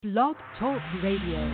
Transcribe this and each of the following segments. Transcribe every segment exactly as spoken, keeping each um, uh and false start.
Blog Talk Radio.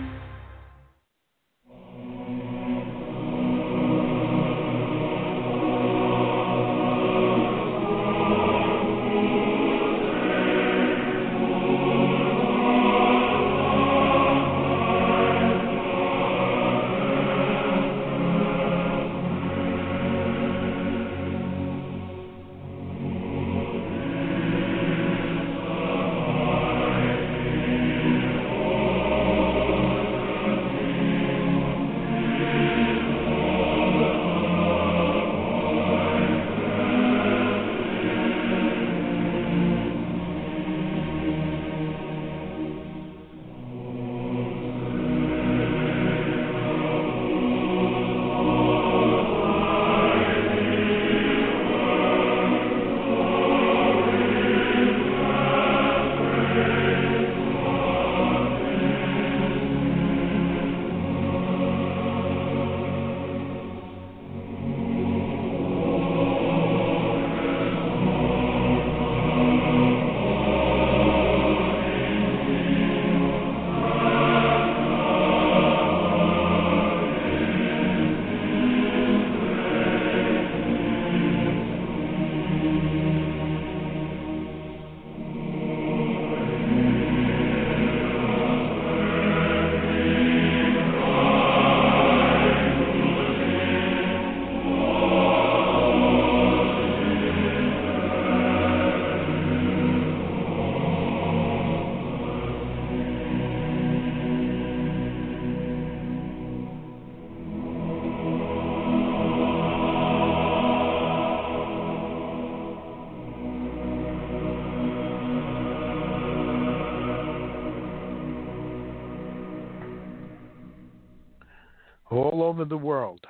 All over the world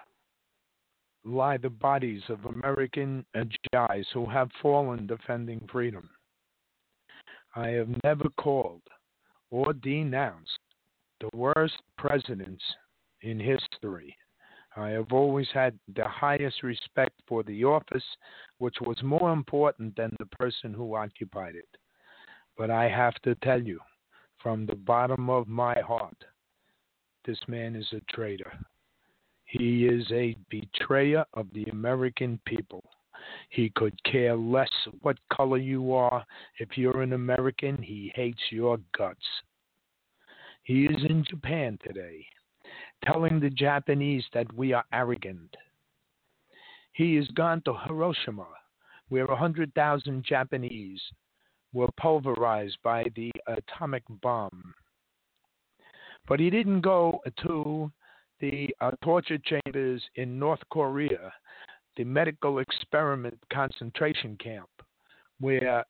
lie the bodies of American G Is who have fallen defending freedom. I have never called or denounced the worst presidents in history. I have always had the highest respect for the office, which was more important than the person who occupied it. But I have to tell you, from the bottom of my heart, this man is a traitor. He is a betrayer of the American people. He could care less what color you are. If you're an American, he hates your guts. He is in Japan today, telling the Japanese that we are arrogant. He has gone to Hiroshima, where one hundred thousand Japanese were pulverized by the atomic bomb. But he didn't go to the uh, torture chambers in North Korea, the medical experiment concentration camp, where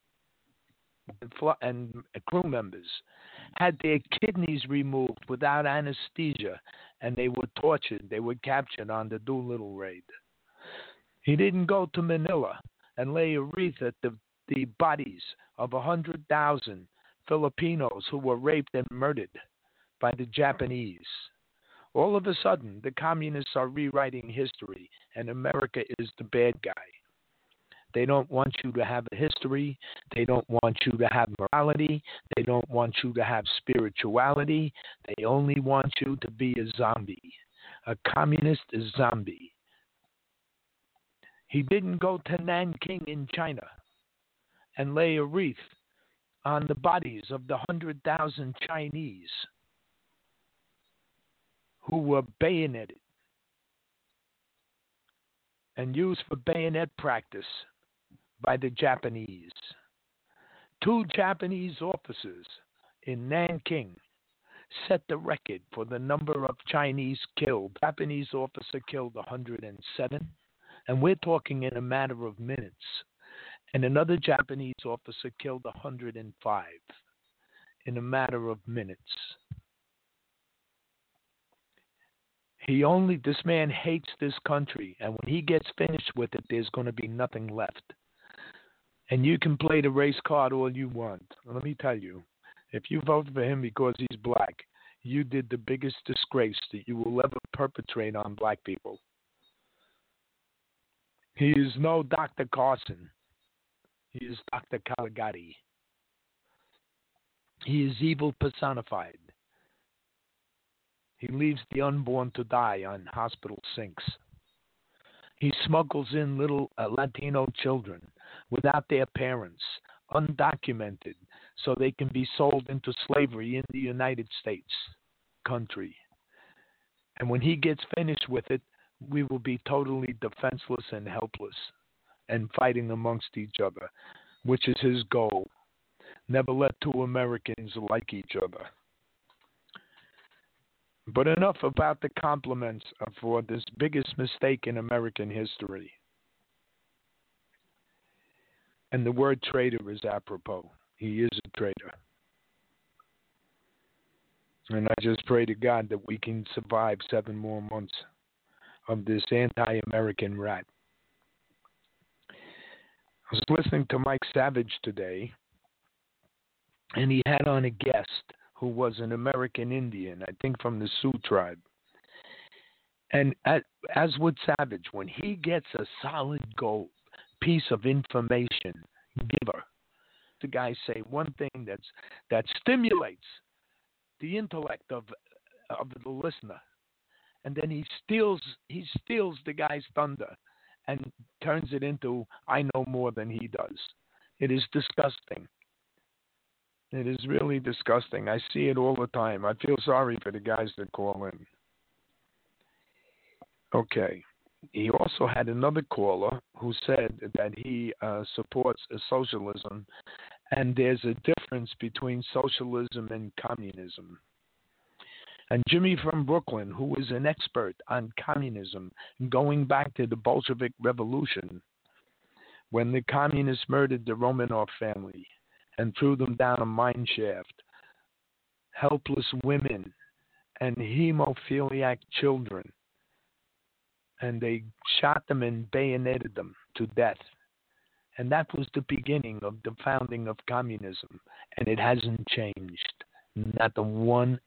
and crew members had their kidneys removed without anesthesia, and they were tortured. They were captured on the Doolittle raid. He didn't go to Manila and lay a wreath at the, the bodies of one hundred thousand Filipinos who were raped and murdered by the Japanese. All of a sudden, the communists are rewriting history, and America is the bad guy. They don't want you to have a history. They don't want you to have morality. They don't want you to have spirituality. They only want you to be a zombie. A communist is zombie. He didn't go to Nanking in China and lay a wreath on the bodies of the one hundred thousand Chinese who were bayoneted and used for bayonet practice by the Japanese. Two Japanese officers in Nanking set the record for the number of Chinese killed. Japanese officer killed one hundred seven, and we're talking in a matter of minutes. And another Japanese officer killed one hundred five in a matter of minutes. He only, this man hates this country, and when he gets finished with it, there's going to be nothing left. And you can play the race card all you want. Let me tell you, if you vote for him because he's black, you did the biggest disgrace that you will ever perpetrate on black people. He is no Doctor Carson. He is Doctor Caligari. He is evil personified. He leaves the unborn to die on hospital sinks. He smuggles in little uh, Latino children without their parents, undocumented, so they can be sold into slavery in the United States country. And when he gets finished with it, we will be totally defenseless and helpless and fighting amongst each other, which is his goal. Never let two Americans like each other. But enough about the compliments for this biggest mistake in American history. And the word traitor is apropos. He is a traitor. And I just pray to God that we can survive seven more months of this anti-American rat. I was listening to Mike Savage today, and he had on a guest who was an American Indian, I think from the Sioux tribe. And as with Savage, when he gets a solid gold piece of information giver, the guy say one thing that's that stimulates the intellect of of the listener, and then he steals he steals the guy's thunder and turns it into I know more than he does. It is disgusting. It is really disgusting. I see it all the time. I feel sorry for the guys that call in. Okay. He also had another caller who said that he uh, supports a socialism, and there's a difference between socialism and communism. And Jimmy from Brooklyn, who is an expert on communism, going back to the Bolshevik Revolution, when the communists murdered the Romanov family and threw them down a mine shaft, helpless women and hemophiliac children, and they shot them and bayoneted them to death. And that was the beginning of the founding of communism, and it hasn't changed, not the one,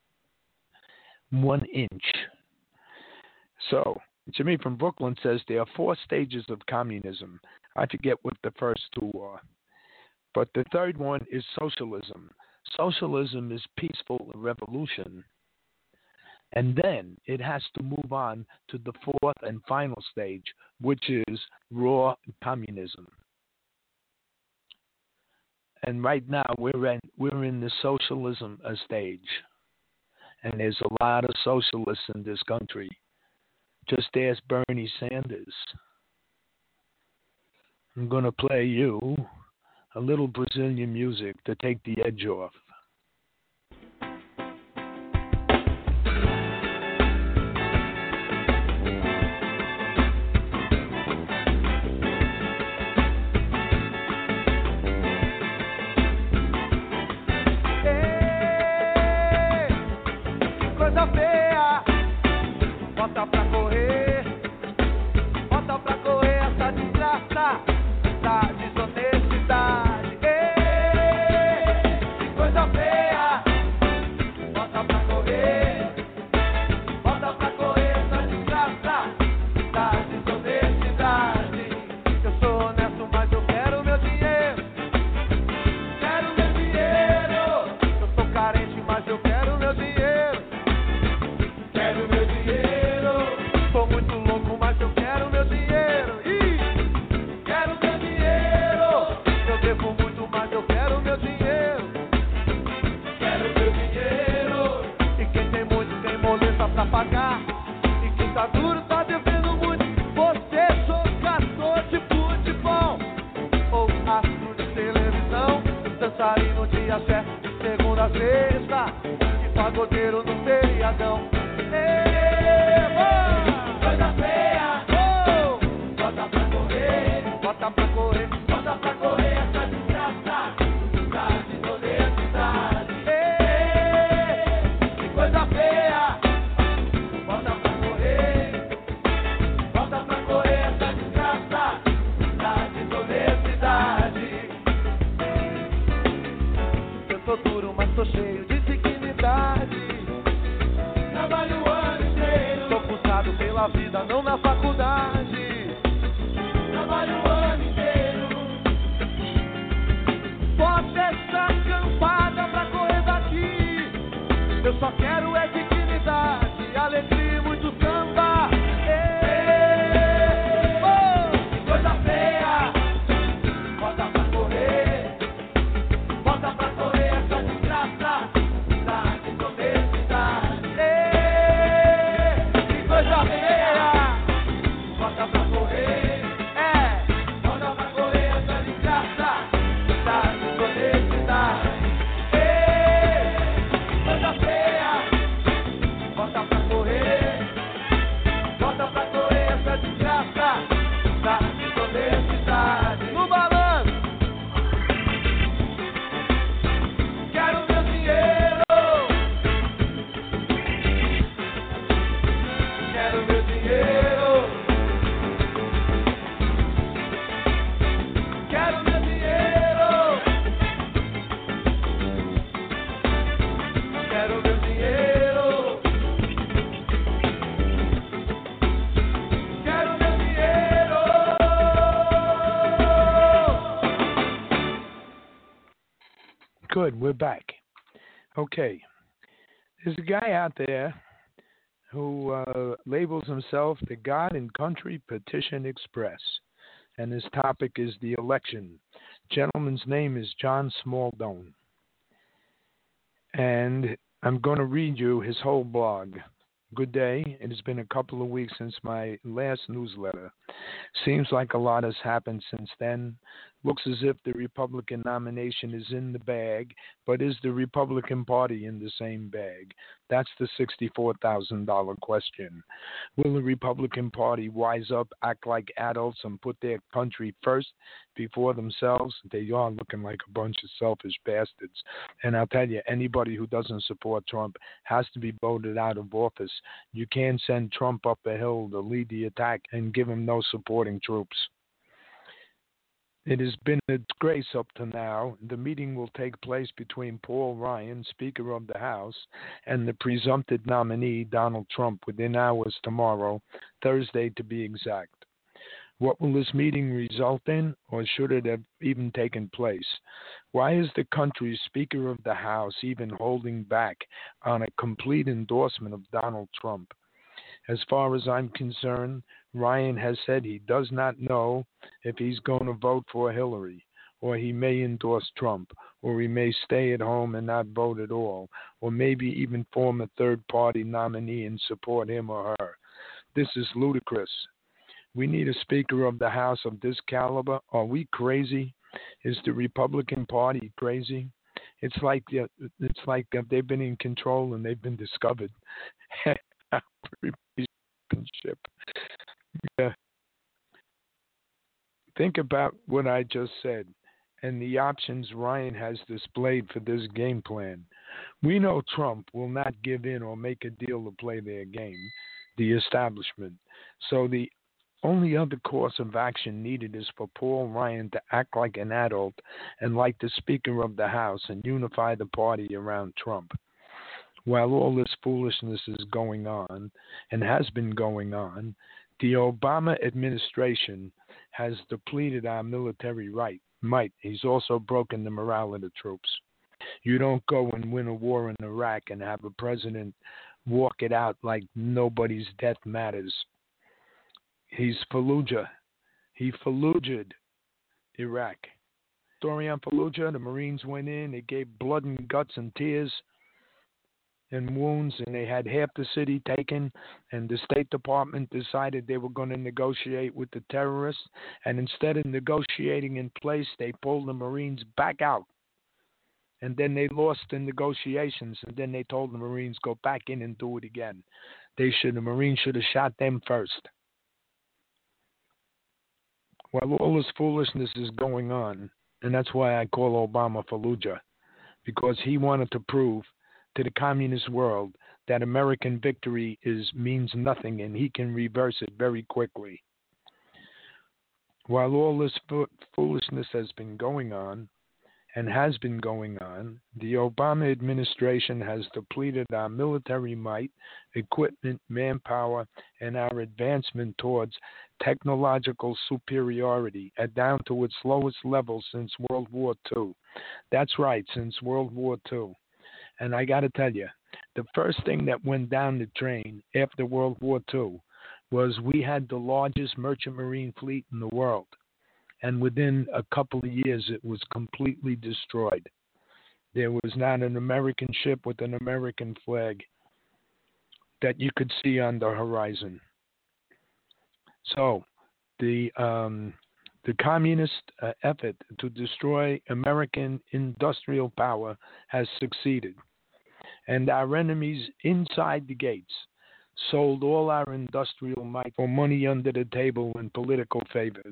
one inch. So, Jimmy from Brooklyn says there are four stages of communism. I forget what the first two are. But the third one is socialism. Socialism is peaceful revolution. And then it has to move on to the fourth and final stage, which is raw communism. And right now we're in, we're in the socialism stage. And there's a lot of socialists in this country. Just ask Bernie Sanders. I'm going to play you a little Brazilian music to take the edge off. Bota essa campada pra Eu só quero é dignidade, alegria e muito samba. Ei, oh, que coisa feia. Bota pra correr, bota pra correr essa desgraça. Cidade, comer cidade. Ei, que coisa feia. Bota pra correr, é, bota pra correr essa desgraça. Cidade, comer cidade. No balanço, quero meu dinheiro, quero meu dinheiro, quero meu dinheiro, quero meu dinheiro. Good, we're back. Okay, there's a guy out there who uh, labels himself the God and Country Petition Express, and his topic is the election. Gentleman's name is John Smaldone, and I'm going to read you his whole blog. Good day. It has been a couple of weeks since my last newsletter. Seems like a lot has happened since then. Looks as if the Republican nomination is in the bag, but is the Republican Party in the same bag? That's the sixty-four thousand dollars question. Will the Republican Party wise up, act like adults, and put their country first before themselves? They are looking like a bunch of selfish bastards. And I'll tell you, anybody who doesn't support Trump has to be voted out of office. You can't send Trump up a hill to lead the attack and give him no supporting troops. It has been a disgrace up to now. The meeting will take place between Paul Ryan, Speaker of the House, and the presumptive nominee, Donald Trump, within hours tomorrow, Thursday to be exact. What will this meeting result in, or should it have even taken place? Why is the country's Speaker of the House even holding back on a complete endorsement of Donald Trump? As far as I'm concerned, Ryan has said he does not know if he's going to vote for Hillary, or he may endorse Trump, or he may stay at home and not vote at all, or maybe even form a third-party nominee and support him or her. This is ludicrous. We need a Speaker of the House of this caliber. Are we crazy? Is the Republican Party crazy? It's like it's like they've been in control and they've been discovered. Yeah. Think about what I just said and the options Ryan has displayed for this game plan. We know Trump will not give in or make a deal to play their game, the establishment. So the only other course of action needed is for Paul Ryan to act like an adult and like the Speaker of the House and unify the party around Trump. While all this foolishness is going on and has been going on, the Obama administration has depleted our military right, might. He's also broken the morale of the troops. You don't go and win a war in Iraq and have a president walk it out like nobody's death matters. He's Fallujah. He Fallujah'd Iraq. Story on Fallujah, the Marines went in, they gave blood and guts and tears and wounds, and they had half the city taken, and the State Department decided they were going to negotiate with the terrorists, and instead of negotiating in place, they pulled the Marines back out. And then they lost the negotiations, and then they told the Marines, go back in and do it again. They should, the Marines should have shot them first. While all this foolishness is going on, and that's why I call Obama Fallujah, because he wanted to prove to the communist world that American victory is means nothing and he can reverse it very quickly. While all this fo- foolishness has been going on and has been going on, the Obama administration has depleted our military might, equipment, manpower, and our advancement towards technological superiority at down to its lowest level since World War Two. That's right, since World War Two. And I got to tell you, The first thing that went down the drain after World War Two was we had the largest merchant marine fleet in the world. And within a couple of years, it was completely destroyed. There was not an American ship with an American flag that you could see on the horizon. So the um, the communist uh, effort to destroy American industrial power has succeeded. And our enemies inside the gates sold all our industrial might for money under the table and political favors.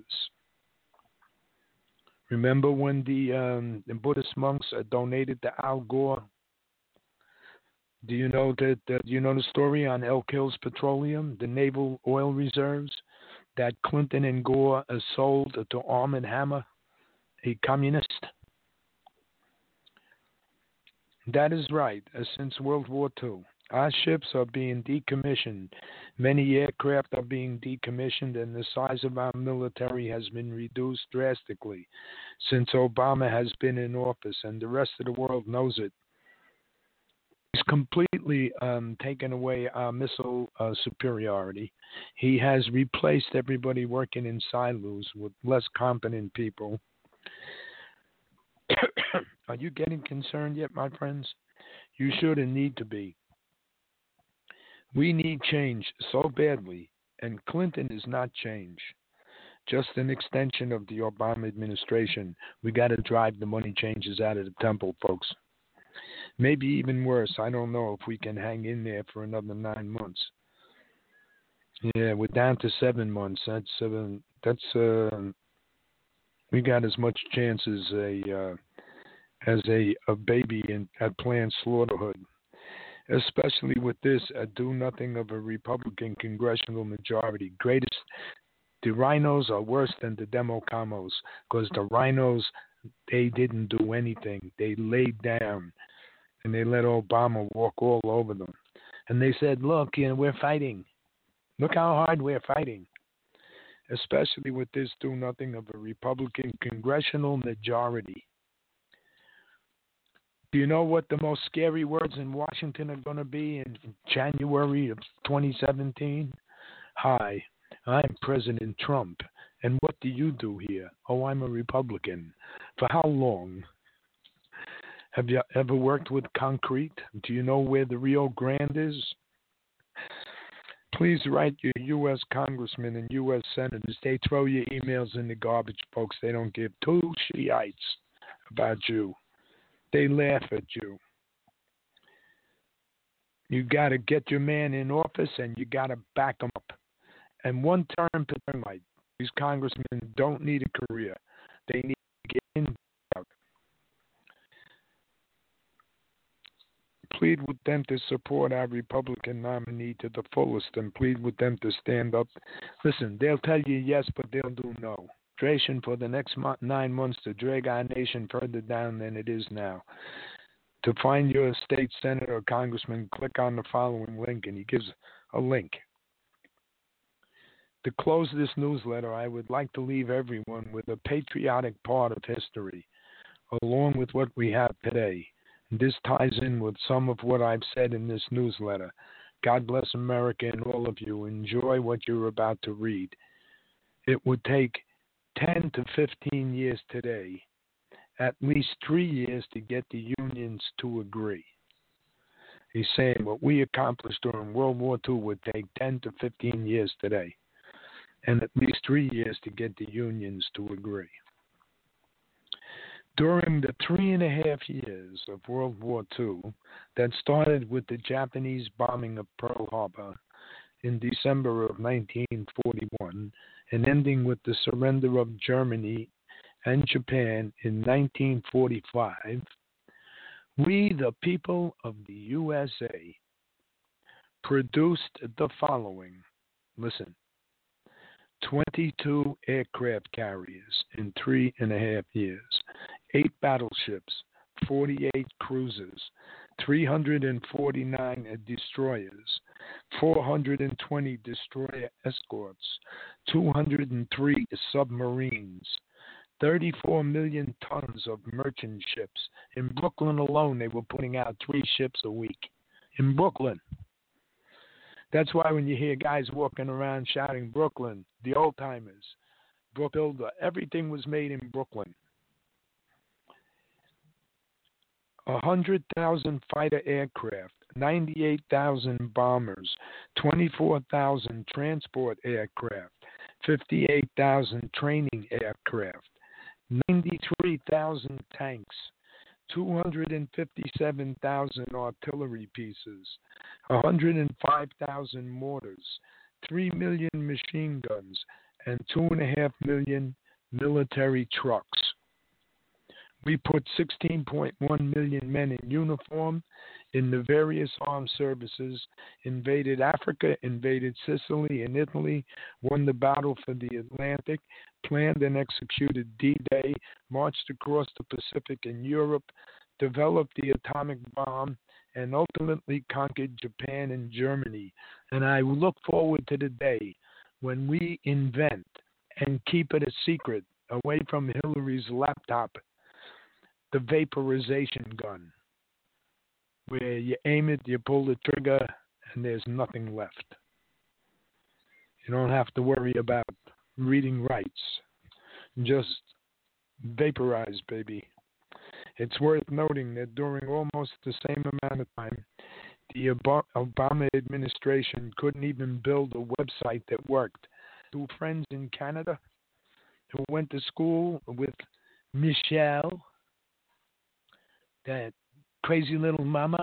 Remember when the, um, the Buddhist monks uh, donated to Al Gore? Do you know that? Uh, do you know the story on Elk Hills Petroleum, the naval oil reserves that Clinton and Gore uh, sold to Arm and Hammer, a communist? That is right. Uh, since World War Two, our ships are being decommissioned. Many aircraft are being decommissioned, and the size of our military has been reduced drastically since Obama has been in office, and the rest of the world knows it. He's completely um, taken away our missile uh, superiority. He has replaced everybody working in silos with less competent people. Are you getting concerned yet, my friends? You should and need to be. We need change so badly, and Clinton is not change. Just an extension of the Obama administration. We got to drive the money changes out of the temple, folks. Maybe even worse. I don't know if we can hang in there for another nine months. Yeah, we're down to seven months. That's uh, that's uh, we got as much chance as a uh, as a, a baby in at Planned Slaughterhood. Especially with this, uh, do nothing of a Republican congressional majority. Greatest, the rhinos are worse than the Democamos because the rhinos, they didn't do anything. They laid down and they let Obama walk all over them. And they said, look, you know, we're fighting. Look how hard we're fighting. Especially with this, do nothing of a Republican congressional majority. Do you know what the most scary words in Washington are going to be in January of twenty seventeen? Hi, I'm President Trump, and what do you do here? Oh, I'm a Republican. For how long? Have you ever worked with concrete? Do you know where the Rio Grande is? Please write your U S congressmen and U S senators. They throw your emails in the garbage, folks. They don't give two shiites about you. They laugh at you. You got to get your man in office, and you got to back him up. And one term per term, like these congressmen don't need a career. They need to get in. Plead with them to support our Republican nominee to the fullest, and plead with them to stand up. Listen, they'll tell you yes, but they'll do no. For the next mo- nine months to drag our nation further down than it is now. To find your state senator or congressman, click on the following link, and he gives a link. To close this newsletter, I would like to leave everyone with a patriotic part of history, along with what we have today. This ties in with some of what I've said in this newsletter. God bless America and all of you. Enjoy what you're about to read. It would take ten to fifteen years today, at least three years to get the unions to agree. He's saying what we accomplished during World War Two would take ten to fifteen years today, and at least three years to get the unions to agree. During the three and a half years of World War Two that started with the Japanese bombing of Pearl Harbor in December of nineteen forty-one and ending with the surrender of Germany and Japan in nineteen forty-five, we, the people of the U S A, produced the following. Listen. twenty-two aircraft carriers in three and a half years, eight battleships, forty-eight cruisers, three hundred forty-nine destroyers, four hundred twenty destroyer escorts, two hundred three submarines, thirty-four million tons of merchant ships. In Brooklyn alone, they were putting out three ships a week. in Brooklyn. That's why when you hear guys walking around shouting Brooklyn, the old timers, Brook Builder, everything was made in Brooklyn. one hundred thousand fighter aircraft, ninety-eight thousand bombers, twenty-four thousand transport aircraft, fifty-eight thousand training aircraft, ninety-three thousand tanks, two hundred fifty-seven thousand artillery pieces, one hundred five thousand mortars, three million machine guns, and two point five million military trucks. We put sixteen point one million men in uniform in the various armed services, invaded Africa, invaded Sicily and Italy, won the battle for the Atlantic, planned and executed D-Day, marched across the Pacific in Europe, developed the atomic bomb, and ultimately conquered Japan and Germany. And I look forward to the day when we invent and keep it a secret away from Hillary's laptop, the vaporization gun, where you aim it, you pull the trigger, and there's nothing left. You don't have to worry about reading rights. Just vaporize, baby. It's worth noting that during almost the same amount of time, the Obama administration couldn't even build a website that worked. Two friends in Canada who went to school with Michelle, that crazy little mama.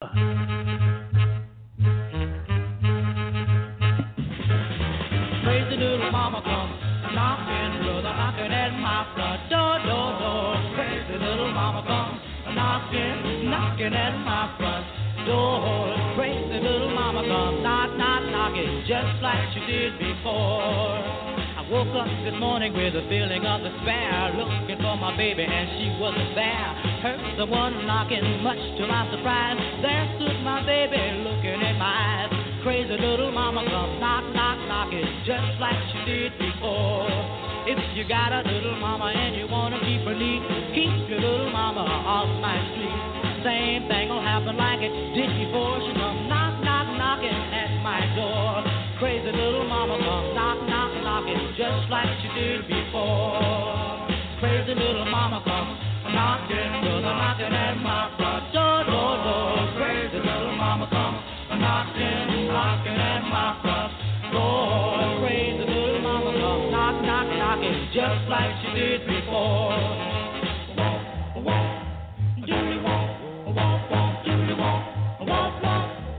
Crazy little mama comes knocking, brother, knocking at my front door, door, door. Crazy little mama comes knocking, knocking at my front door. Crazy little mama comes knock, knock, knocking, just like she did before. I woke up this morning with a feeling of despair, looking for my baby and she wasn't there. Heard someone knocking, much to my surprise. There stood my baby looking in my eyes. Crazy little mama comes knock, knock, knocking, just like she did before. If you got a little mama and you wanna keep her neat, keep your little mama off my street. Same thing will happen like it did before. She come knock, knock, knocking at my door. Crazy little mama comes knock, knock, knocking, just like she did before. Crazy little mama comes knocking, brother, knocking at my front door, door, door. Crazy little mama comes knocking, knocking at my front door. Crazy little mama comes knock, knock, knocking, just like she did before. Walk, walk, do we walk, walk, walk, do we walk, walk, walk.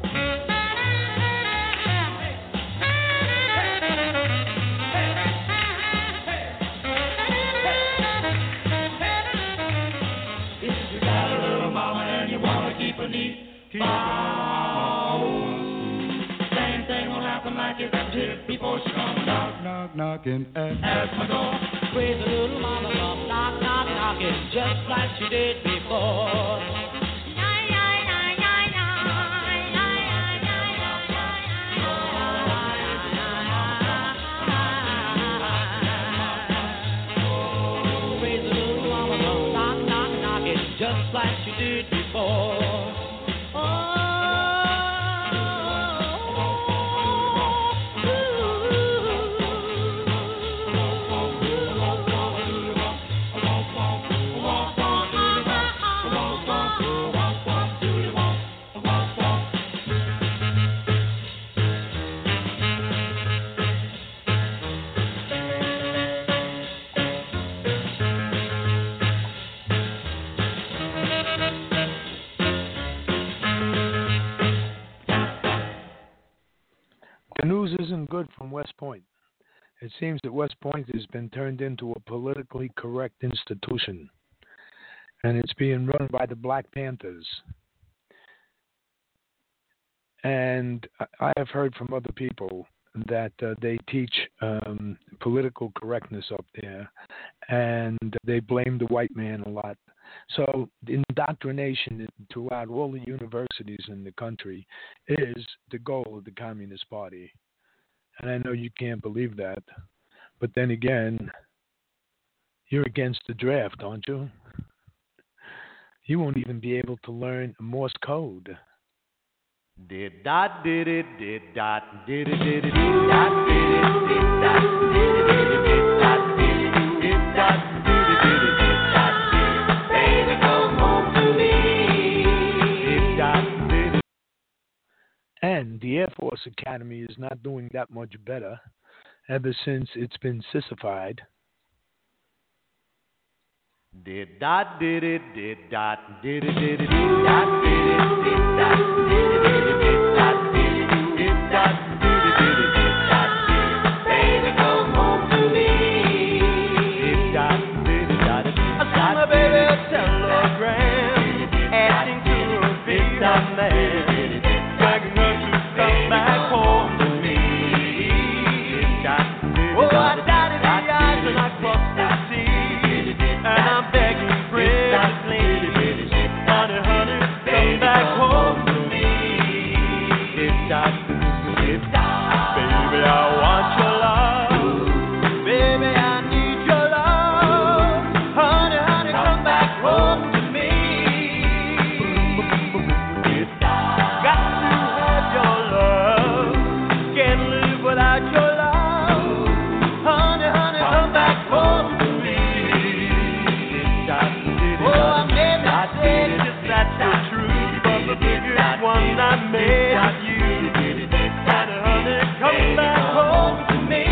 Same thing will happen like it did before she comes knock, knock, knocking at, at my door. Crazy little mama comes knock, knock, knocking, just like she did before. Crazy little mama comes knock, knock, knocking, just like she did before. The news isn't good from West Point. It seems that West Point has been turned into a politically correct institution, and it's being run by the Black Panthers. And I have heard from other people that uh, they teach um, political correctness up there, and they blame the white man a lot. So the indoctrination throughout all the universities in the country is the goal of the Communist Party. And I know you can't believe that, but then again, you're against the draft, aren't you? You won't even be able to learn Morse code. Did dot did it did dot did it did it did dot did it did dot did it did it did dot did it did dot did it did it did dot baby come home to me did dot did it. And the Air Force Academy is not doing that much better ever since it's been sissified. Did dot did it did dot did it did it did dot did it did dot did it did it did dot did it did dot did it did it did dot baby come home to me did dot did it dot it. I sent my baby a telegram asking to be my man, begging her to come back home to me. Oh, I dotted the I's and I crossed the T's, and I'm begging pretty, honey, honey, come back home to me. Baby, I want your love. Baby, I need your love. Honey, honey, come back home to me. Got to have your love. Can't live without your love. Honey, honey, come back home to me. Oh, I never said that that's the truth, but the biggest one I made of you. Honey, honey, come back home to me.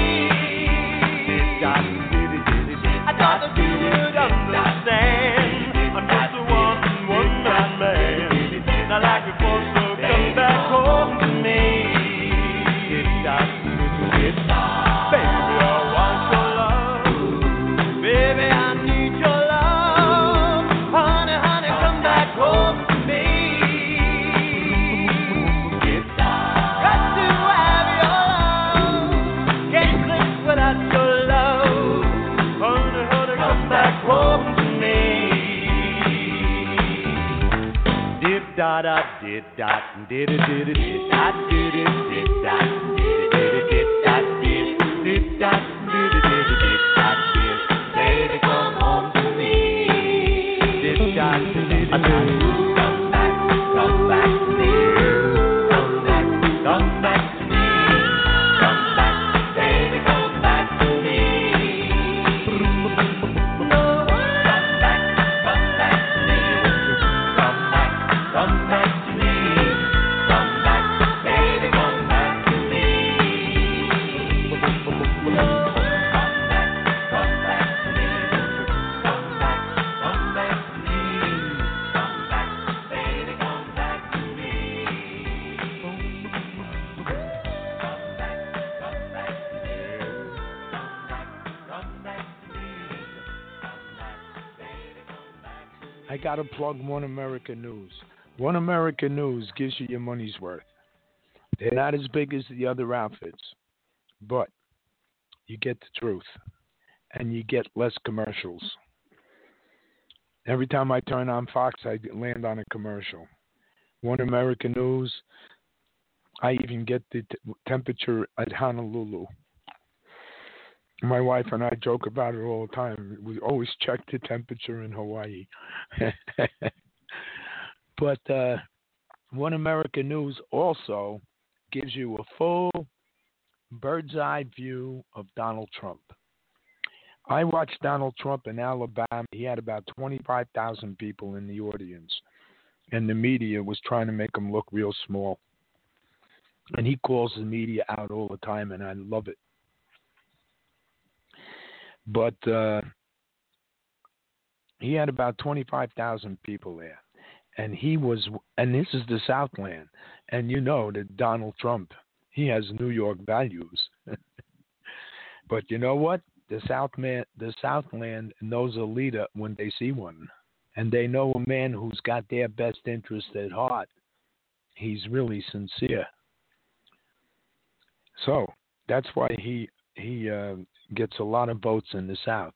I thought that you would understand. I'm just a one, one man man. I like it for so come back home to me. Baby, I want your love. Baby, I need your love. Honey, honey, come back home to me. Got to have your love. Can't live without your love. Honey, honey, come back home to me. Did da da did dot did it did it did dot did it did dot did it did it did dot did did dot did it did it did dot did baby come home to me. Did dot did it did come back come back to me. Come back come back to me. Come back baby come back to me. No come back come back to me. Come back come back to me. Come back baby come back to me. No come back come back to me. Come back come back to me. Come back baby come back to me. Come back come back to me. Come back come back to me. Come back baby come back to me. I got to plug One America News. One America News gives you your money's worth. They're not as big as the other outfits, but you get the truth, and you get less commercials. Every time I turn on Fox, I land on a commercial. One America News, I even get the t- temperature at Honolulu. My wife and I joke about it all the time. We always check the temperature in Hawaii. But uh, One America News also gives you a full bird's eye view of Donald Trump. I watched Donald Trump in Alabama. He had about twenty-five thousand people in the audience, and the media was trying to make him look real small. And he calls the media out all the time, and I love it. But uh, he had about twenty-five thousand people there. And he was, and this is the Southland. And you know that Donald Trump, he has New York values. But you know what? The Southman, the Southland knows a leader when they see one. And they know a man who's got their best interest at heart. He's really sincere. So that's why he he uh, gets a lot of votes in the South.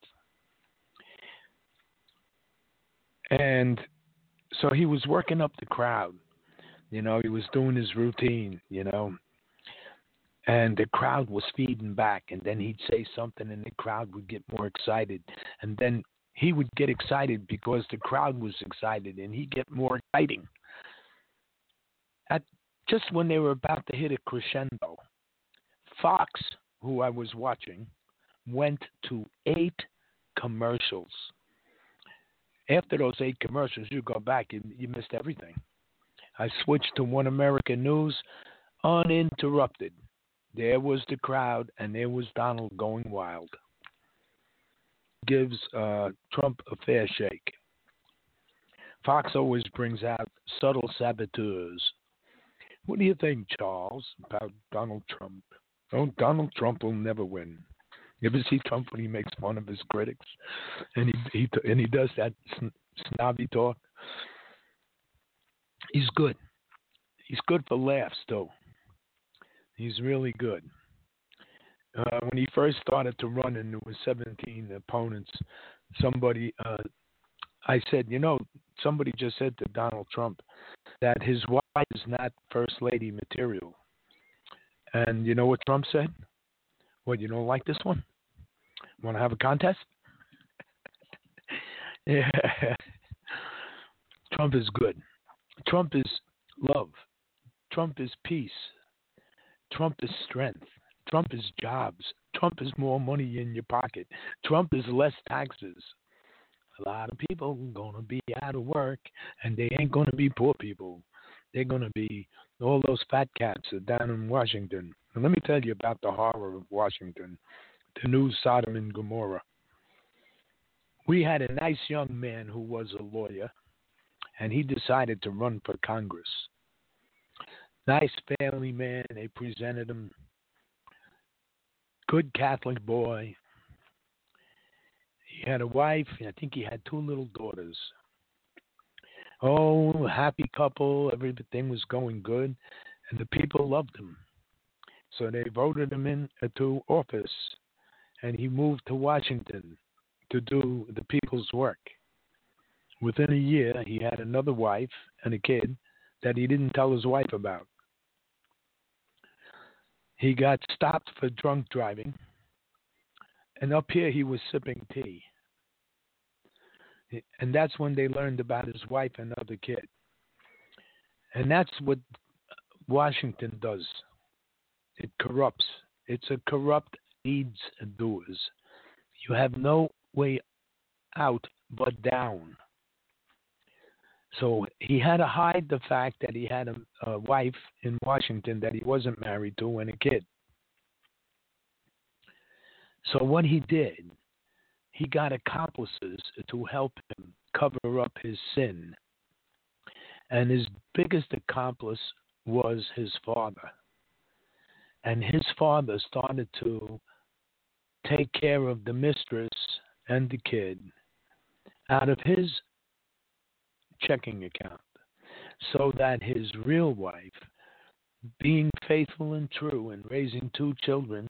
And so he was working up the crowd. You know, he was doing his routine, you know. And the crowd was feeding back. And then he'd say something and the crowd would get more excited. And then he would get excited because the crowd was excited and he'd get more exciting. That just when they were about to hit a crescendo, Fox, who I was watching, went to eight commercials. After those eight commercials, you go back and you missed everything. I switched to One American News, uninterrupted. There was the crowd, and there was Donald going wild. Gives uh, Trump a fair shake. Fox always brings out subtle saboteurs. What do you think, Charles, about Donald Trump? Oh, Donald Trump will never win. You ever see Trump when he makes fun of his critics, and he, he and he does that sn- snobby talk? He's good. He's good for laughs, too. He's really good. Uh, when he first started to run and there was seventeen opponents, somebody, uh, I said, you know, somebody just said to Donald Trump that his wife is not first lady material. And you know what Trump said? What, you don't like this one? Want to have a contest? Yeah. Trump is good. Trump is love. Trump is peace. Trump is strength. Trump is jobs. Trump is more money in your pocket. Trump is less taxes. A lot of people are going to be out of work, and they ain't going to be poor people. They're going to be all those fat cats down in Washington. And let me tell you about the horror of Washington, the new Sodom and Gomorrah. We had a nice young man who was a lawyer, and he decided to run for Congress. Nice family man. They presented him. Good Catholic boy. He had a wife. I think he had two little daughters. Oh, happy couple. Everything was going good. And the people loved him. So they voted him into office. And he moved to Washington to do the people's work. Within a year, he had another wife and a kid that he didn't tell his wife about. He got stopped for drunk driving, and up here he was sipping tea. And that's when they learned about his wife and other kid. And that's what Washington does. It corrupts. It's a corrupt deeds and doers. You have no way out but down. So he had to hide the fact that he had a, a wife in Washington that he wasn't married to and a kid. So what he did, he got accomplices to help him cover up his sin. And his biggest accomplice was his father. And his father started to take care of the mistress and the kid out of his checking account, so that his real wife, being faithful and true and raising two children,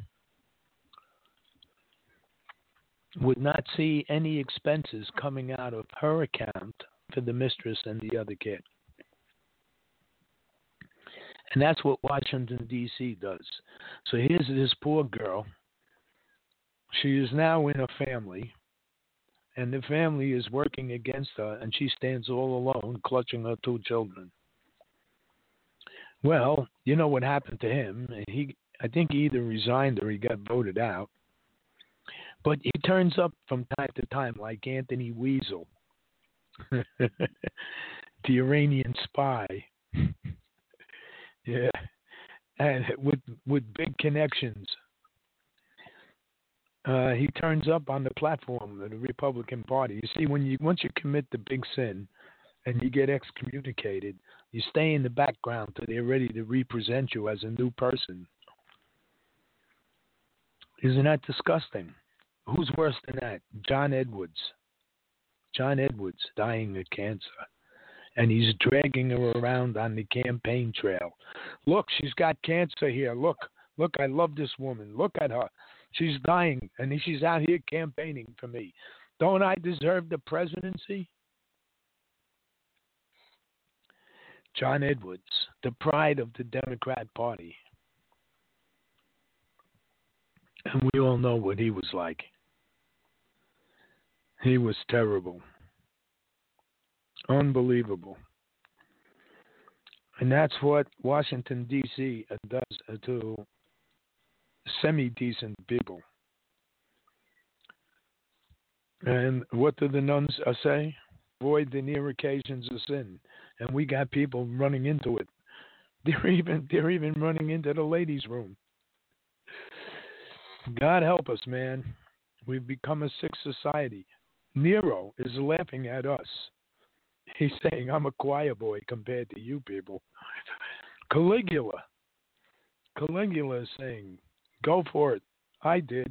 would not see any expenses coming out of her account for the mistress and the other kid. And that's what Washington, D C does. So here's this poor girl. She is now in a family, and the family is working against her, and she stands all alone, clutching her two children. Well, you know what happened to him. He, I think he either resigned or he got voted out. But he turns up from time to time like Anthony Weasel, the Iranian spy. Yeah, and with with big connections. Uh, he turns up on the platform of the Republican Party. You see, when you once you commit the big sin and you get excommunicated, you stay in the background till they're ready to represent you as a new person. Isn't that disgusting? Who's worse than that? John Edwards. John Edwards dying of cancer. And he's dragging her around on the campaign trail. Look, she's got cancer here. Look, look, I love this woman. Look at her. She's dying, and she's out here campaigning for me. Don't I deserve the presidency? John Edwards, the pride of the Democrat Party. And we all know what he was like. He was terrible. Unbelievable. And that's what Washington, D C does to semi-decent people. And what do the nuns uh, say? Avoid the near occasions of sin. And we got people running into it. They're even they're even running into the ladies' room. God help us, man. We've become a sick society. Nero is laughing at us. He's saying, I'm a choir boy compared to you people. Caligula. Caligula is saying, go for it. I did.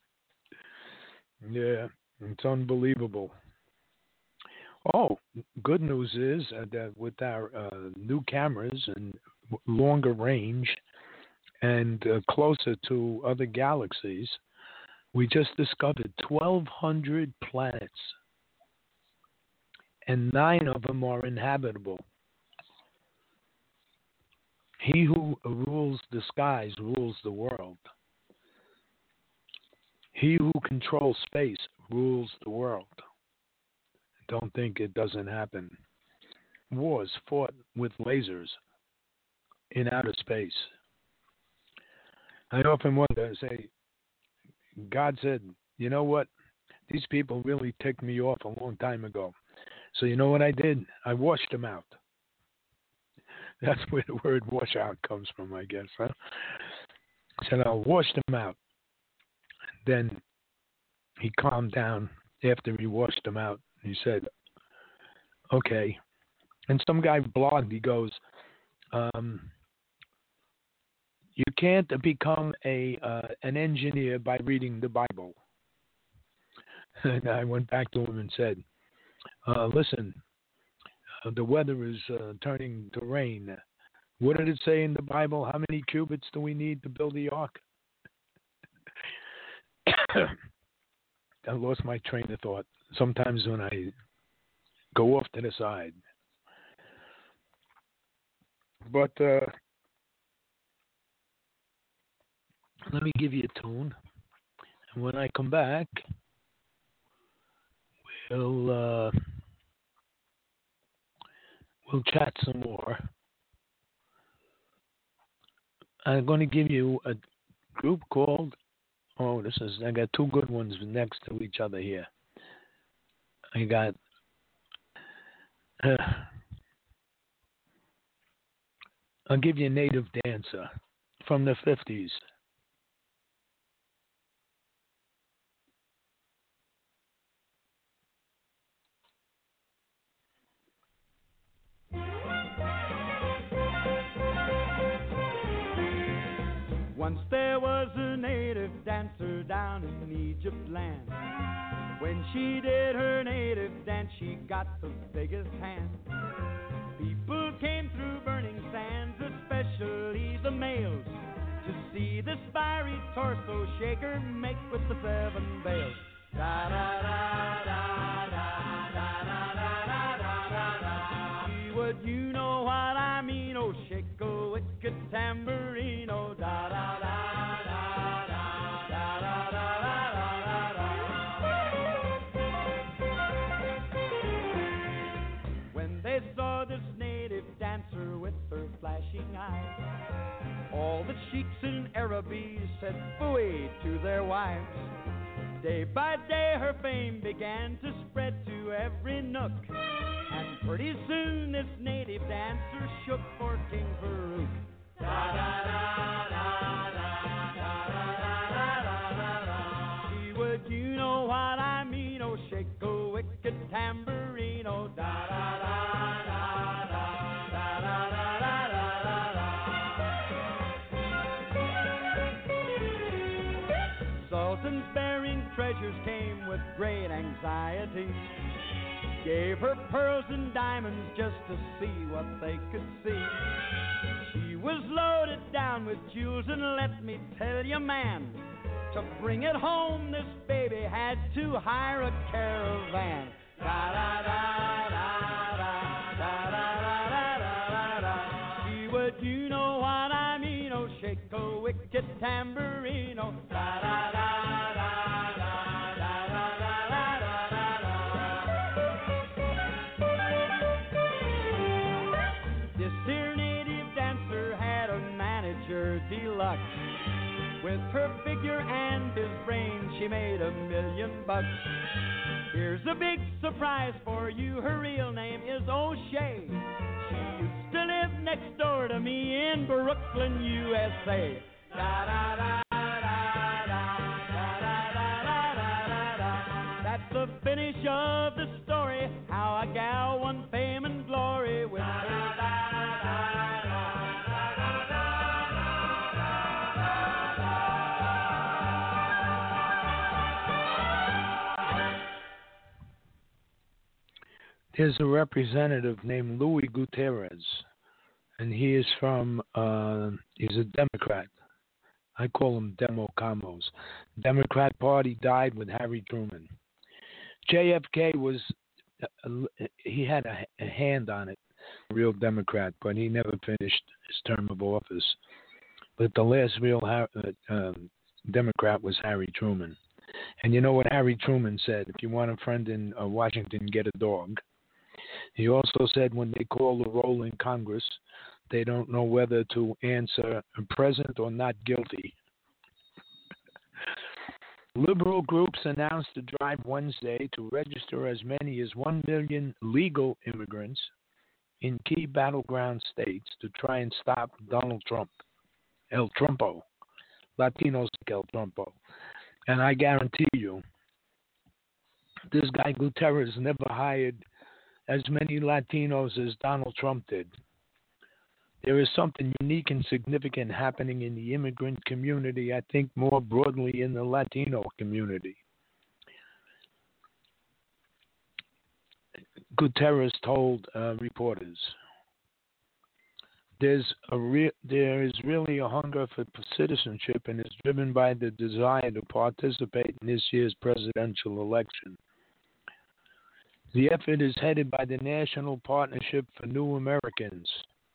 Yeah, it's unbelievable. Oh, good news is uh, that with our uh, new cameras and longer range and uh, closer to other galaxies, we just discovered twelve hundred planets, and nine of them are inhabitable. He who rules the skies rules the world. He who controls space rules the world. Don't think it doesn't happen. Wars fought with lasers in outer space. I often wonder, say, God said, you know what? These people really ticked me off a long time ago. So you know what I did? I washed them out. That's where the word wash out comes from, I guess. Huh? I said, I'll wash them out. Then he calmed down after he washed them out. He said, okay. And some guy blogged, he goes, um, you can't become a uh, an engineer by reading the Bible. And I went back to him and said, uh, listen, uh, the weather is uh, turning to rain. What did it say in the Bible? How many cubits do we need to build the ark? I lost my train of thought. Sometimes when I go off to the side. But uh, let me give you a tune. And when I come back, we'll uh, we'll chat some more. I'm going to give you a group called, oh, this is, I got two good ones next to each other here. I got, uh, I'll give you a Native Dancer from the fifties. Once there was a native dancer down in Egypt land. When she did her native dance, she got the biggest hand. People came through burning sands, especially the males, to see this fiery torso shaker make with the seven bells. Da da da da da da da da da da da. See what you know what I mean? Oh, shake a wicked tambourine. Oh, da da da da da da da da da. When they saw this native dancer with her flashing eyes, all the sheiks and Arabis said phooey to their wives. Day by day her fame began to spread to every nook, and pretty soon this native dancer shook for King Farouk. Da da da da da da da da da da. See what you know what I mean? Oh, shake a wicked tambourine. Oh, da da da da da da da da da da. Sultans bearing treasures came with great anxiety, gave her pearls and diamonds just to see what they could see. She was loaded down with jewels, and let me tell you, man, to bring it home, this baby had to hire a caravan. Da da da da da da da da da da. See what you know what I mean? Oh, shake a wicked tambourine. Oh, da da da. This here native Adventure Deluxe. With her figure and his brain, she made a million bucks. Here's a big surprise for you. Her real name is O'Shea. She used to live next door to me in Brooklyn, U S A. Da da da da da da da da da da. That's the finish of the story. How a gal won fame and glory with her. There's a representative named Louis Gutierrez, and he is from, uh, he's a Democrat. I call him Demo Combos. Democrat Party died with Harry Truman. J F K was, uh, he had a, a hand on it, a real Democrat, but he never finished his term of office. But the last real uh, um, Democrat was Harry Truman. And you know what Harry Truman said? If you want a friend in uh, Washington, get a dog. He also said when they call the roll in Congress, they don't know whether to answer present or not guilty. Liberal groups announced a drive Wednesday to register as many as one million legal immigrants in key battleground states to try and stop Donald Trump, El Trumpo, Latinos like El Trumpo. And I guarantee you, this guy Gutierrez never hired as many Latinos as Donald Trump did. There is something unique and significant happening in the immigrant community, I think more broadly in the Latino community. Gutierrez told uh, reporters, There's a re- there is really a hunger for citizenship, and it's driven by the desire to participate in this year's presidential election. The effort is headed by the National Partnership for New Americans,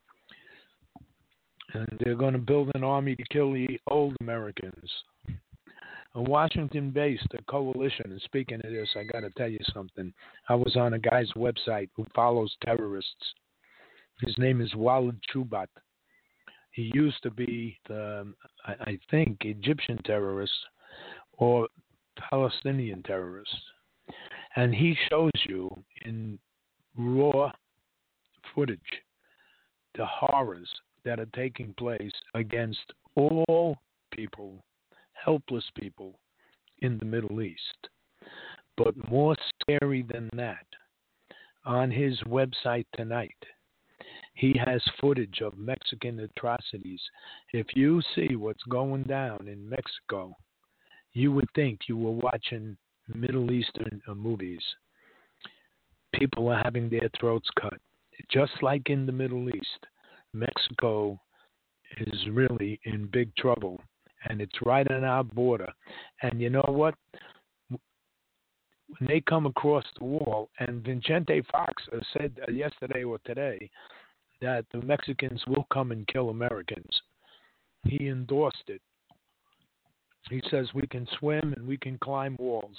and they're going to build an army to kill the old Americans. A Washington-based a coalition, and speaking of this, I got to tell you something. I was on a guy's website who follows terrorists. His name is Walid Chubat. He used to be, the, I, I think, Egyptian terrorist or Palestinian terrorist. And he shows you in raw footage the horrors that are taking place against all people, helpless people in the Middle East. But more scary than that, on his website tonight, he has footage of Mexican atrocities. If you see what's going down in Mexico, you would think you were watching Middle Eastern uh, movies. People are having their throats cut. Just like in the Middle East, Mexico is really in big trouble, and it's right on our border. And you know what? When they come across the wall, and Vicente Fox said yesterday or today that the Mexicans will come and kill Americans. He endorsed it. He says we can swim and we can climb walls.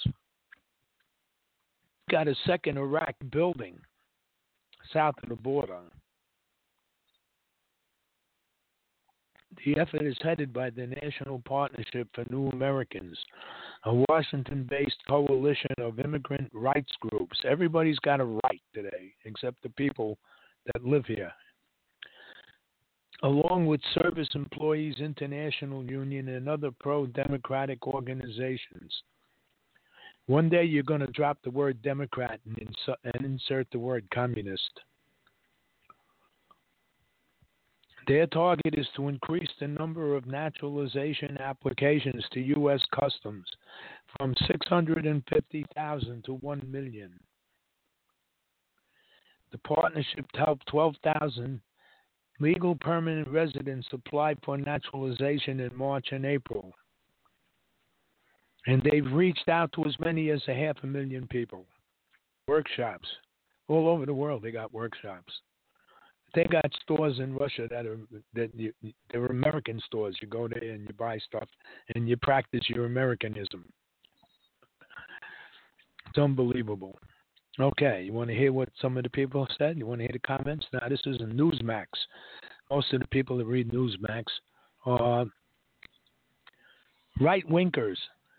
Got a second Iraq building south of the border. The effort is headed by the National Partnership for New Americans, a Washington-based coalition of immigrant rights groups. Everybody's got a right today, except the people that live here. Along with Service Employees International Union and other pro-democratic organizations. One day you're going to drop the word Democrat and, ins- and insert the word communist. Their target is to increase the number of naturalization applications to U S Customs from six hundred fifty thousand to one million. The partnership helped twelve thousand legal permanent residents apply for naturalization in March and April. And they've reached out to as many as a half a million people. Workshops. All over the world they got workshops. They got stores in Russia that are that you, they're American stores. You go there and you buy stuff and you practice your Americanism. It's unbelievable. Okay, you want to hear what some of the people said? You want to hear the comments? Now, this is a Newsmax. Most of the people that read Newsmax Uh, right wingers.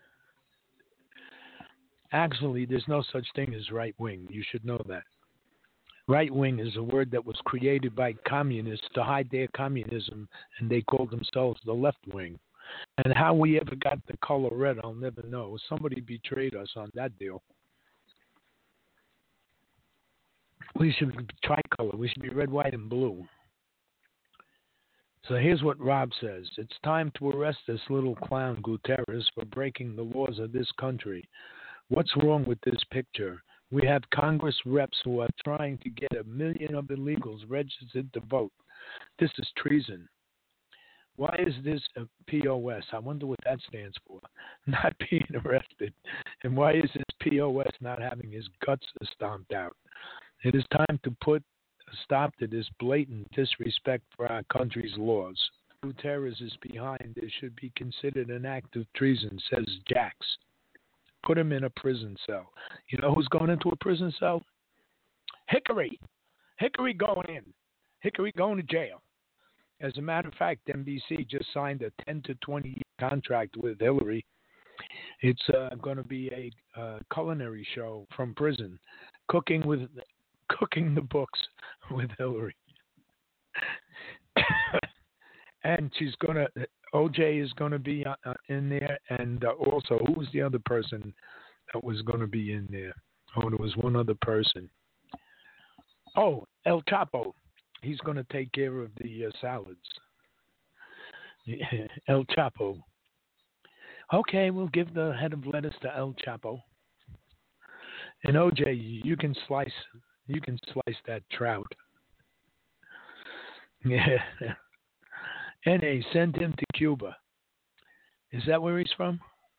Actually, there's no such thing as right wing. You should know that. Right wing is a word that was created by communists to hide their communism, and they called themselves the left wing. And how we ever got the color red, I'll never know. Somebody betrayed us on that deal. We should be tricolor. We should be red, white, and blue. So here's what Rob says. It's time to arrest this little clown Guterres for breaking the laws of this country. What's wrong with this picture? We have Congress reps who are trying to get a million of illegals registered to vote. This is treason. Why is this a P O S? I wonder what that stands for. Not being arrested. And why is this P O S not having his guts stomped out? It is time to put a stop to this blatant disrespect for our country's laws. Guterres is behind. This should be considered an act of treason, says Jax. Put him in a prison cell. You know who's going into a prison cell? Hickory. Hickory going in. Hickory going to jail. As a matter of fact, N B C just signed a ten to twenty year contract with Hillary. It's uh, going to be a uh, culinary show from prison, cooking with cooking the books with Hillary. And she's going to, O J is going to be uh, in there, and uh, also, who was the other person that was going to be in there? Oh, there was one other person. Oh, El Chapo. He's going to take care of the uh, salads. El Chapo. Okay, we'll give the head of lettuce to El Chapo. And O J, you can slice, you can slice that trout. Yeah. N A, send him to Cuba. Is that where he's from?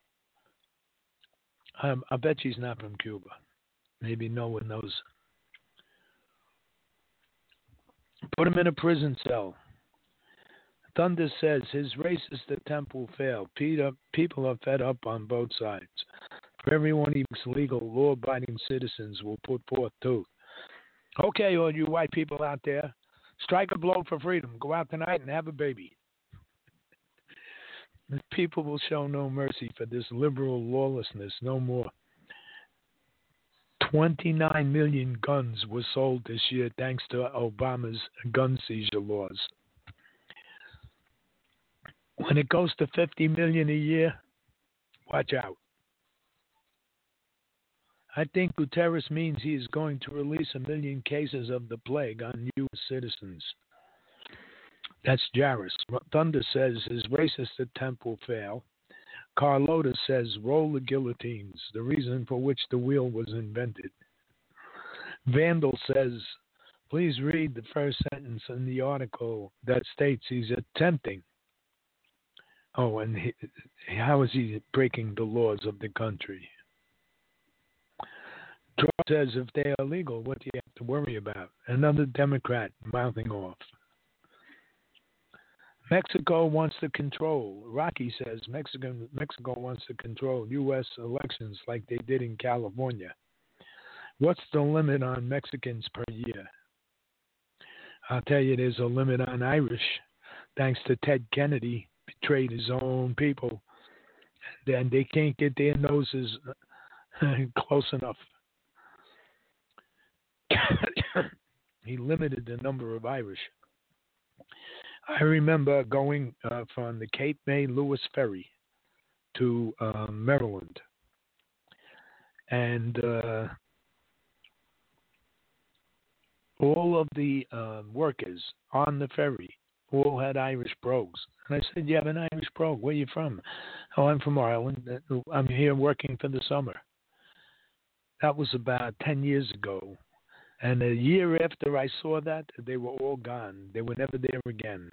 Um, I bet she's not from Cuba. Maybe no one knows. Put him in a prison cell. Thunder says his racist attempt will fail. People are fed up on both sides. For everyone he makes legal, law-abiding citizens will put forth too. Okay, all you white people out there, strike a blow for freedom. Go out tonight and have a baby. The people will show no mercy for this liberal lawlessness no more. twenty-nine million guns were sold this year thanks to Obama's gun seizure laws. When it goes to fifty million a year, watch out. I think Guterres means he is going to release a million cases of the plague on U S citizens. That's Jarris. Thunder says his racist attempt will fail. Carlota says roll the guillotines, the reason for which the wheel was invented. Vandal says, please read the first sentence in the article that states he's attempting. Oh, and he, how is he breaking the laws of the country? Trump says if they are legal, what do you have to worry about? Another Democrat mouthing off. Mexico wants to control. Rocky says Mexican, Mexico wants to control U S elections like they did in California. What's the limit on Mexicans per year? I'll tell you, there's a limit on Irish. Thanks to Ted Kennedy, betrayed his own people. And they can't get their noses close enough. He limited the number of Irish. I remember going uh, from the Cape May Lewis Ferry to uh, Maryland. And uh, all of the uh, workers on the ferry all had Irish brogues. And I said, you have an Irish brogue. Where are you from? Oh, I'm from Ireland. I'm here working for the summer. That was about ten years ago. And a year after I saw that, they were all gone. They were never there again.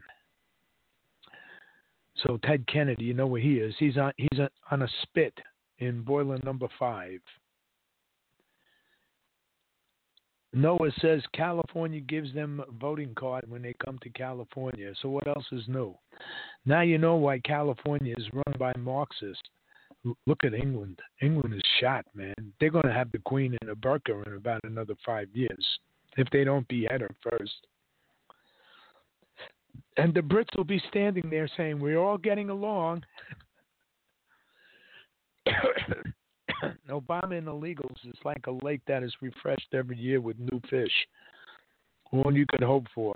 So Ted Kennedy, you know where he is. He's on he's on a spit in boiler number five. Noah says California gives them a voting card when they come to California. So what else is new? Now you know why California is run by Marxists. Look at England. England is shot, man. They're going to have the Queen in a burqa in about another five years if they don't behead her first. And the Brits will be standing there saying, we're all getting along. Obama and illegals is like a lake that is refreshed every year with new fish. All you could hope for.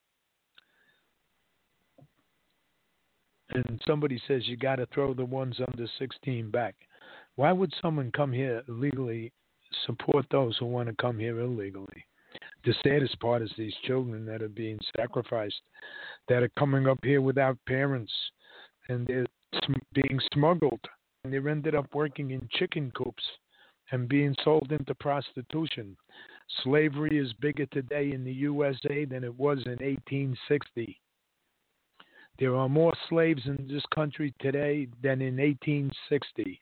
And somebody says you got to throw the ones under sixteen back. Why would someone come here illegally support those who want to come here illegally? The saddest part is these children that are being sacrificed, that are coming up here without parents, and they're being smuggled. And they ended up working in chicken coops and being sold into prostitution. Slavery is bigger today in the U S A than it was in eighteen sixty. There are more slaves in this country today than in eighteen sixty.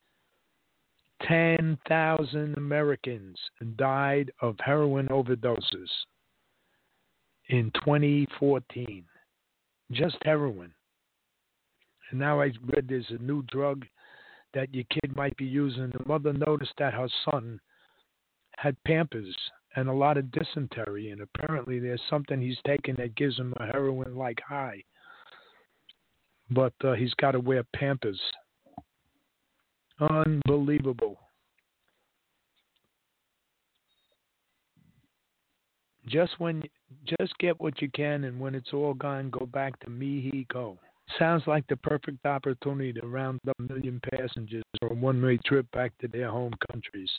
ten thousand Americans died of heroin overdoses in twenty fourteen. Just heroin. And now I read there's a new drug that your kid might be using. The mother noticed that her son had Pampers and a lot of dysentery, and apparently there's something he's taking that gives him a heroin-like high. But uh, he's got to wear Pampers. Unbelievable. Just when, just get what you can, and when it's all gone, go back to Mexico. Sounds like the perfect opportunity to round up a million passengers for a one-way trip back to their home countries.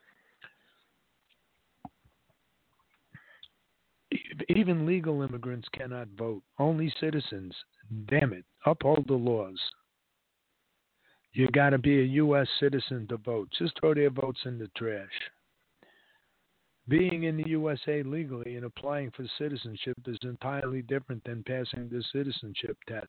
Even legal immigrants cannot vote. Only citizens. Damn it. Uphold the laws. You got to be a U S citizen to vote. Just throw their votes in the trash. Being in the U S A legally and applying for citizenship is entirely different than passing the citizenship test.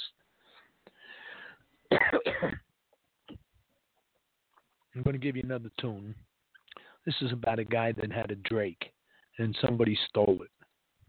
I'm going to give you another tune. This is about a guy that had a Drake and somebody stole it.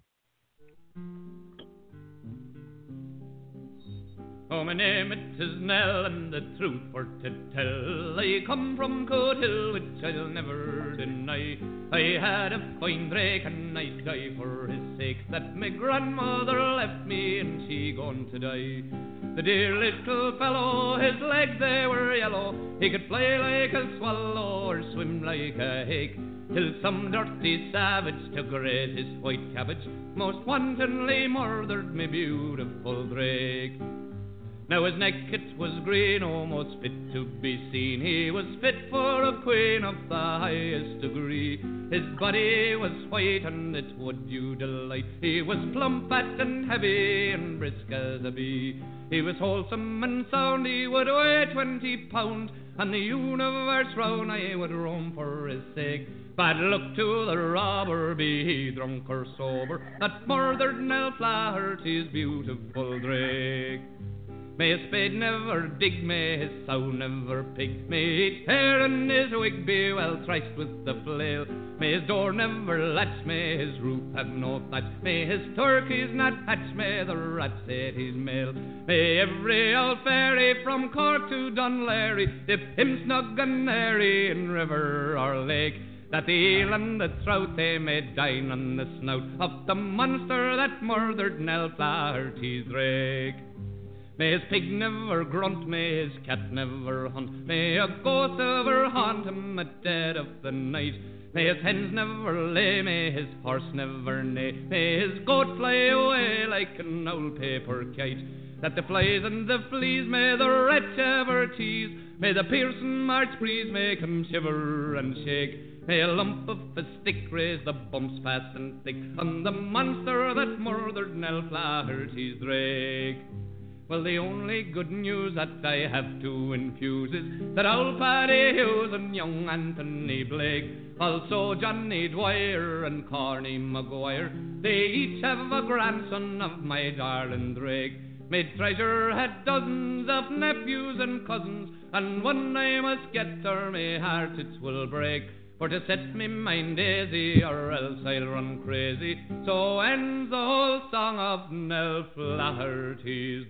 Oh, my name it is Nell, and the truth for to tell, I come from Coat Hill, which I'll never deny. I had a fine Drake, and I die for his sake, that my grandmother left me, and she gone to die. The dear little fellow, his legs they were yellow, he could fly like a swallow or swim like a hake, till some dirty savage took red his white cabbage, most wantonly murdered me beautiful Drake. Now his neck it was green, almost fit to be seen. He was fit for a queen of the highest degree. His body was white and it would you delight. He was plump, fat and heavy and brisk as a bee. He was wholesome and sound, he would weigh twenty pound, and the universe round I would roam for his sake. Bad luck to the robber, be he drunk or sober, that murdered Nell Flaherty's beautiful Drake. May his spade never dig, may his sow never pig, may his hair and his wig be well triced with the flail, may his door never latch, may his roof have no thatch, may his turkeys not hatch, may the rats eat his mail, may every old fairy from Cork to Dunleary dip him snug and airy in river or lake, that the eel and the trout they may dine on the snout of the monster that murdered Nell Flaherty's Drake. May his pig never grunt, may his cat never hunt, may a ghost never haunt him at dead of the night, may his hens never lay, may his horse never neigh, may his goat fly away like an old paper kite, that the flies and the fleas may the wretch ever tease, may the piercing March breeze make him shiver and shake, may a lump of a stick raise the bumps fast and thick on the monster that murdered Nell Flaherty's Drake. Well, the only good news that I have to infuse is that old Paddy Hughes and young Anthony Blake, also Johnny Dwyer and Corny Maguire, they each have a grandson of my darling Drake. My treasure had dozens of nephews and cousins, and one I must get or my heart it will break, for to set me mind easy or else I'll run crazy. So ends the whole song of Nell Flaherty's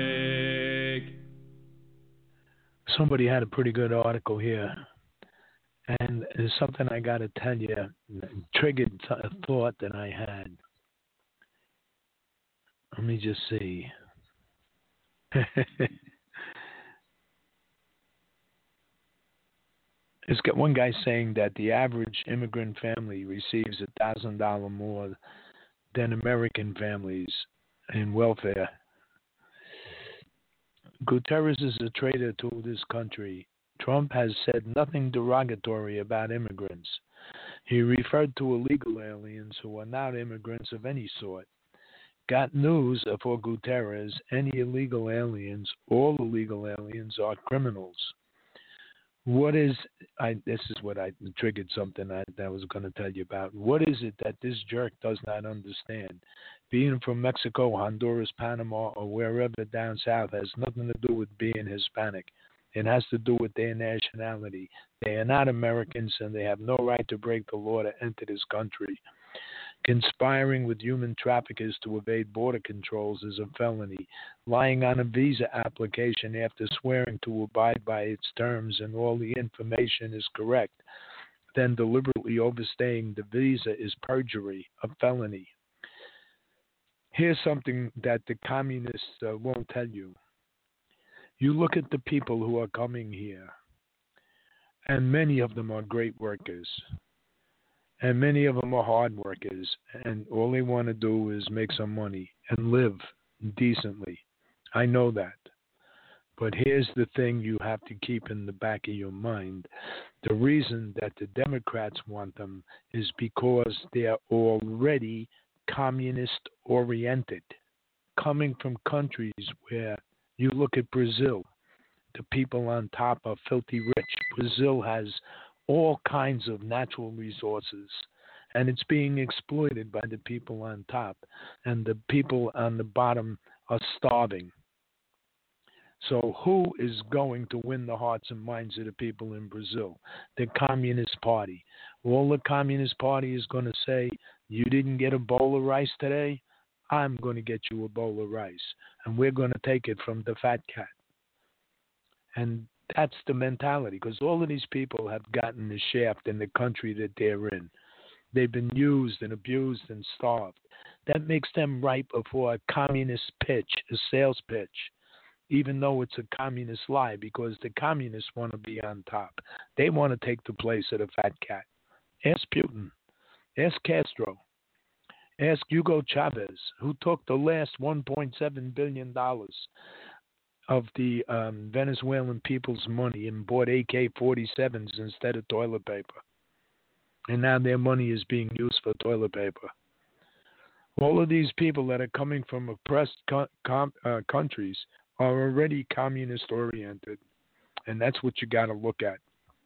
Drake. Somebody had a pretty good article here, and there's something I got to tell you, triggered a thought that I had. Let me just see. It's got one guy saying that the average immigrant family receives a thousand dollar more than American families in welfare. Guterres is a traitor to this country. Trump has said nothing derogatory about immigrants. He referred to illegal aliens who are not immigrants of any sort. Got news for Guterres: any illegal aliens, all illegal aliens are criminals. What is, I, this is what I triggered something I, that I was going to tell you about. What is it that this jerk does not understand? Being from Mexico, Honduras, Panama, or wherever down south has nothing to do with being Hispanic. It has to do with their nationality. They are not Americans, and they have no right to break the law to enter this country. Conspiring with human traffickers to evade border controls is a felony. Lying on a visa application after swearing to abide by its terms and all the information is correct, then deliberately overstaying the visa is perjury, a felony. Here's something that the communists uh, won't tell you. You look at the people who are coming here, and many of them are great workers. And many of them are hard workers, and all they want to do is make some money and live decently. I know that. But here's the thing you have to keep in the back of your mind. The reason that the Democrats want them is because they are already communist-oriented, coming from countries where you look at Brazil. The people on top are filthy rich. Brazil has all kinds of natural resources, and it's being exploited by the people on top, and the people on the bottom are starving. So who is going to win the hearts and minds of the people in Brazil? The Communist Party. All the Communist Party is going to say, you didn't get a bowl of rice today? I'm going to get you a bowl of rice, and we're going to take it from the fat cat. And that's the mentality, because all of these people have gotten the shaft in the country that they're in. They've been used and abused and starved. That makes them ripe for a communist pitch, a sales pitch, even though it's a communist lie, because the communists want to be on top. They want to take the place of the fat cat. Ask Putin. Ask Castro. Ask Hugo Chavez, who took the last one point seven billion dollars of the um, Venezuelan people's money and bought A K forty-sevens instead of toilet paper. And now their money is being used for toilet paper. All of these people that are coming from oppressed co- com- uh, countries are already communist-oriented, and that's what you got to look at.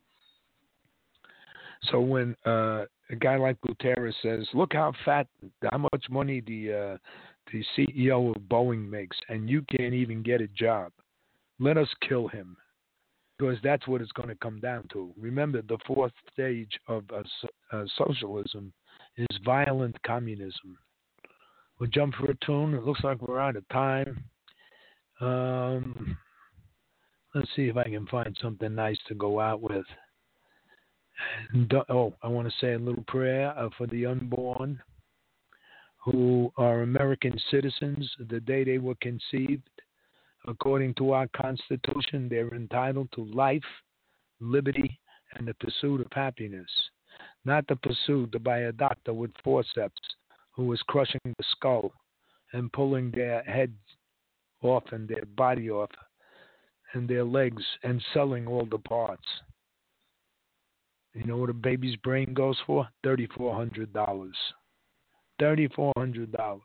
So when uh, a guy like Guterres says, look how fat, how much money the uh, the C E O of Boeing makes, and you can't even get a job. Let us kill him, because that's what it's going to come down to. Remember, the fourth stage of uh, so, uh, socialism is violent communism. We'll jump for a tune. It looks like we're out of time. Um, let's see if I can find something nice to go out with. And, oh, I want to say a little prayer uh, for the unborn, who are American citizens the day they were conceived. According to our Constitution, they're entitled to life, liberty, and the pursuit of happiness, not the pursuit by a doctor with forceps who was crushing the skull and pulling their heads off and their body off and their legs and selling all the parts. You know what a baby's brain goes for? three thousand four hundred dollars. three thousand four hundred dollars.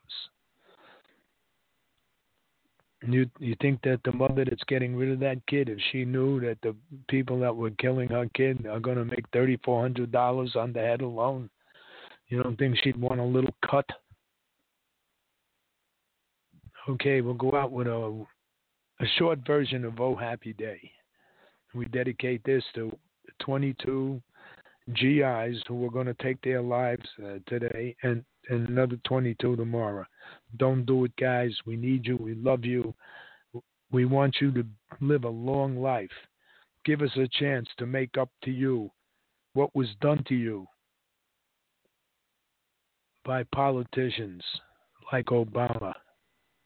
You you think that the mother that's getting rid of that kid, if she knew that the people that were killing her kid are going to make three thousand four hundred dollars on the head alone, you don't think she'd want a little cut? Okay, we'll go out with a, a short version of Oh Happy Day. We dedicate this to twenty-two G Is who are going to take their lives uh, today, and, and another twenty-two tomorrow. Don't do it, guys. We need you. We love you. We want you to live a long life. Give us a chance to make up to you what was done to you by politicians like Obama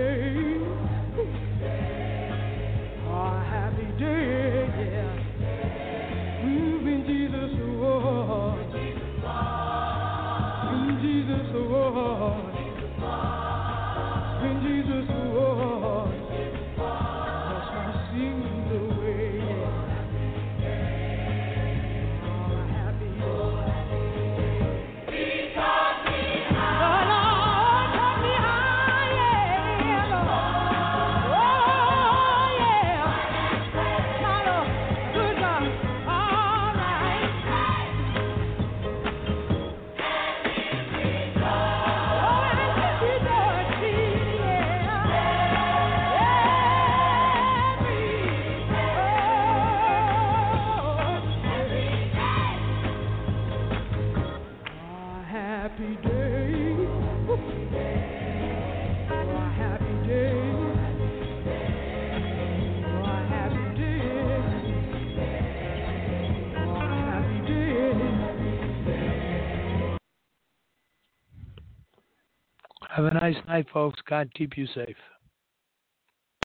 day. Oh, a happy day, yeah. Mm, when Jesus was, when Jesus was, when Jesus was, that's my sins away, yeah. Oh, a happy day. He taught me how. The Lord taught me how, yeah. Oh, yeah. Not a good God. All right. Oh, and he does see, yeah. Oh, a happy day. Oh, a happy day. Oh, a happy day. Oh, a happy day. Have a nice night, folks. God keep you safe.